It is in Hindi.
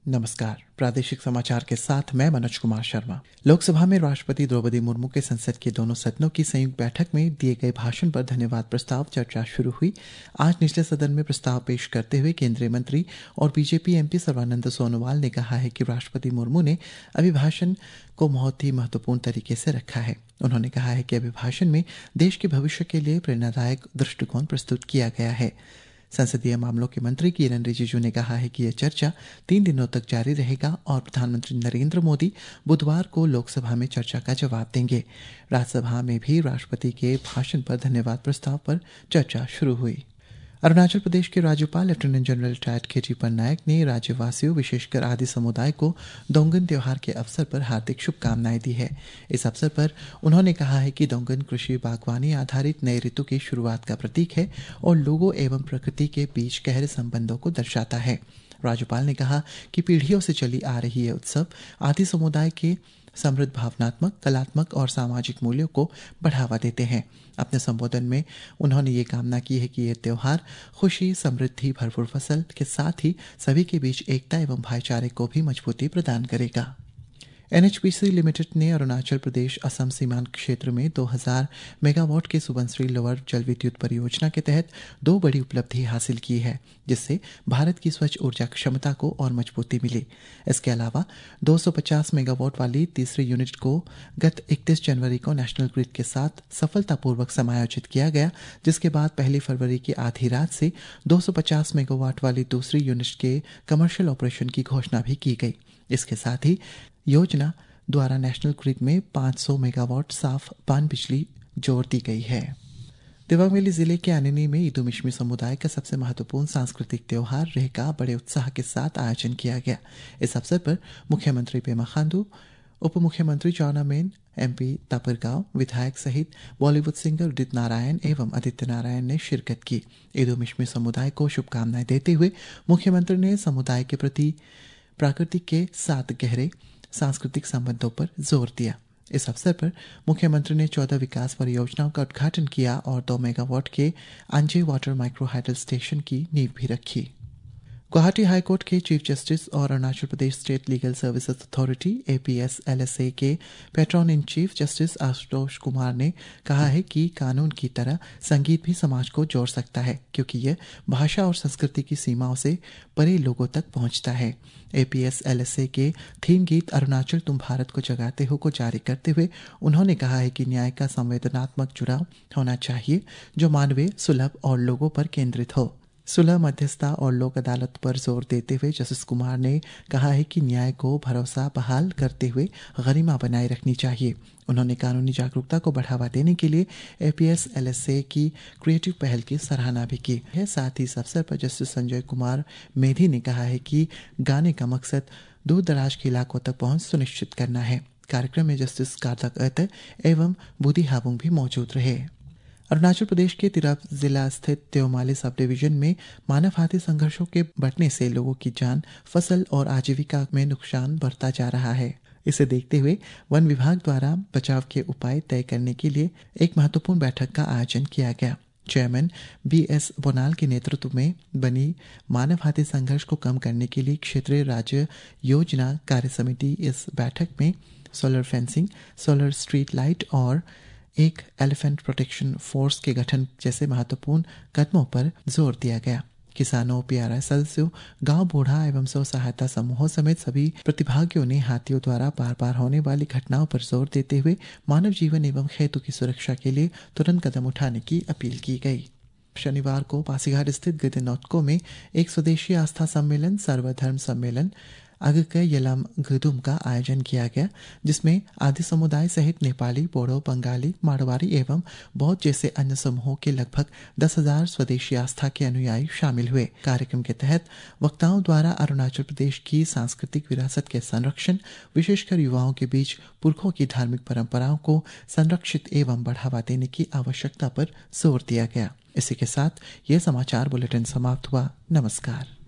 नमस्कार। प्रादेशिक समाचार के साथ मैं मनोज कुमार शर्मा। लोकसभा में राष्ट्रपति द्रौपदी मुर्मू के संसद के दोनों सदनों की संयुक्त बैठक में दिए गए भाषण पर धन्यवाद प्रस्ताव चर्चा शुरू हुई। आज निचले सदन में प्रस्ताव पेश करते हुए केंद्रीय मंत्री और बीजेपी एमपी सर्बानंद सोनोवाल ने कहा है कि राष्ट्रपति मुर्मू ने अभिभाषण को बहुत ही महत्वपूर्ण तरीके से रखा है। उन्होंने कहा है कि अभिभाषण में देश के भविष्य के लिए प्रेरणादायक दृष्टिकोण प्रस्तुत किया गया है। संसदीय मामलों के मंत्री किरेन रिजिजू ने कहा है कि यह चर्चा 3 दिनों तक जारी रहेगा और प्रधानमंत्री नरेंद्र मोदी बुधवार को लोकसभा में चर्चा का जवाब देंगे। राज्यसभा में भी राष्ट्रपति के भाषण पर धन्यवाद प्रस्ताव पर चर्चा शुरू हुई। अरुणाचल प्रदेश के राज्यपाल lieutenant general retired KT Parnaik ने राज्यवासियों विशेषकर आदि समुदाय को दोंगन त्योहार के अवसर पर हार्दिक शुभकामनाएं दी है। इस अवसर पर उन्होंने कहा है कि दोंगन कृषि बागवानी आधारित नए ऋतु की शुरुआत का प्रतीक है और लोगों एवं प्रकृति के बीच गहरे संबंधों को दर्शाता है। राज्यपाल ने कहा कि पीढ़ियों से चली आ रही यह उत्सव आदि समुदाय के समृद्ध भावनात्मक, कलात्मक और सामाजिक मूल्यों को बढ़ावा देते हैं। अपने संबोधन में उन्होंने ये कामना की है कि यह त्यौहार खुशी, समृद्धि, भरपूर फसल के साथ ही सभी के बीच एकता एवं भाईचारे को भी मजबूती प्रदान करेगा। एनएचपीसी लिमिटेड ने अरुणाचल प्रदेश असम सीमांत क्षेत्र में 2000 मेगावाट के सुबनसिरी लोअर जल विद्युत परियोजना के तहत 2 बड़ी उपलब्धि हासिल की है, जिससे भारत की स्वच्छ ऊर्जा क्षमता को और मजबूती मिली। इसके अलावा 250 मेगावाट वाली तीसरी यूनिट को गत 31 जनवरी को नेशनल ग्रिड के साथ सफलतापूर्वक समायोजित किया गया, जिसके बाद 1 फरवरी की आधी रात से 250 मेगावाट वाली दूसरी यूनिट के कमर्शियल ऑपरेशन की घोषणा भी की गई। इसके साथ ही योजना द्वारा नेशनल ग्रिड में 500 मेगावाट साफ पान बिजली जोड़ दी गई है। दिबांग वैली जिले के आनिनी में ईदु मिश्मी समुदाय का सबसे महत्वपूर्ण सांस्कृतिक त्योहार रेहका बड़े उत्साह के साथ आयोजन किया गया। इस अवसर पर मुख्यमंत्री पेमा खांडू, उप मुख्यमंत्री चाउना मेन, एमपी तापरगांव विधायक सहित बॉलीवुड सिंगर उदित नारायण एवं आदित्य नारायण ने शिरकत की। ईदु मिश्मी समुदाय को शुभकामनाएं देते हुए मुख्यमंत्री ने समुदाय के प्रति प्रकृति के साथ गहरे सांस्कृतिक संबंधों पर जोर दिया। इस अवसर पर मुख्यमंत्री ने 14 विकास परियोजनाओं का उद्घाटन किया और 2 मेगावाट के Anjaw water micro hydel station की नींव भी रखी। गुवाहाटी हाईकोर्ट के चीफ जस्टिस और Arunachal Pradesh state legal services authority APSLSA के patron in chief justice Ashutosh Kumar ने कहा है कि कानून की तरह संगीत भी समाज को जोड़ सकता है, क्योंकि यह भाषा और संस्कृति की सीमाओं से परे लोगों तक पहुंचता है। APSLSA के थीम गीत अरुणाचल तुम भारत को जगाते हो को जारी करते हुए उन्होंने कहा है कि न्याय का संवेदनात्मक जुड़ाव होना चाहिए, जो मानवीय, सुलभ और लोगों पर केंद्रित हो। सुलह, मध्यस्थता और लोक अदालत पर जोर देते हुए जस्टिस कुमार ने कहा है कि न्याय को भरोसा बहाल करते हुए गरिमा बनाए रखनी चाहिए। उन्होंने कानूनी जागरूकता को बढ़ावा देने के लिए APSLSA की क्रिएटिव पहल की सराहना भी की है। साथ ही इस अवसर पर जस्टिस संजय कुमार मेधी ने कहा है कि गाने का मकसद दूर दराज के इलाकों तक पहुंच सुनिश्चित करना है। कार्यक्रम में जस्टिस कार्तक अत एवं बुद्धि हाबुंग भी मौजूद रहे। अरुणाचल प्रदेश के तिराप जिला स्थित त्योमाली सब डिवीजन में मानव हाथी संघर्षों के बढ़ने से लोगों की जान, फसल और आजीविका में नुकसान बढ़ता जा रहा है। इसे देखते हुए वन विभाग द्वारा बचाव के उपाय तय करने के लिए एक महत्वपूर्ण बैठक का आयोजन किया गया। चेयरमैन BS बोनाल के नेतृत्व में बनी मानव हाथी संघर्ष को कम करने के लिए क्षेत्रीय राज्य योजना कार्य समिति इस बैठक में solar fencing, solar street light और एक एलिफेंट प्रोटेक्शन फोर्स के गठन जैसे महत्वपूर्ण कदमों पर जोर दिया गया। किसानों, PRI सदस्यों, गांव बूढ़ा एवं स्व सहायता समूहों समेत सभी प्रतिभागियों ने हाथियों द्वारा बार बार होने वाली घटनाओं पर जोर देते हुए मानव जीवन एवं खेतों की सुरक्षा के लिए तुरंत कदम उठाने की अपील की गई। शनिवार को पासीघाट स्थित गिदनोत्को में एक स्वदेशी आस्था सम्मेलन, सर्वधर्म सम्मेलन अगके यलम गुदुम का आयोजन किया गया, जिसमें आदि समुदाय सहित नेपाली, बोडो, बंगाली, मारवाड़ी एवं बौद्ध जैसे अन्य समूहों के लगभग 10,000 स्वदेशी आस्था के अनुयायी शामिल हुए। कार्यक्रम के तहत वक्ताओं द्वारा अरुणाचल प्रदेश की सांस्कृतिक विरासत के संरक्षण, विशेषकर युवाओं के बीच पुरखों की धार्मिक परंपराओं को संरक्षित एवं बढ़ावा देने की आवश्यकता पर जोर दिया गया। इसी के साथ ये समाचार बुलेटिन समाप्त हुआ। नमस्कार।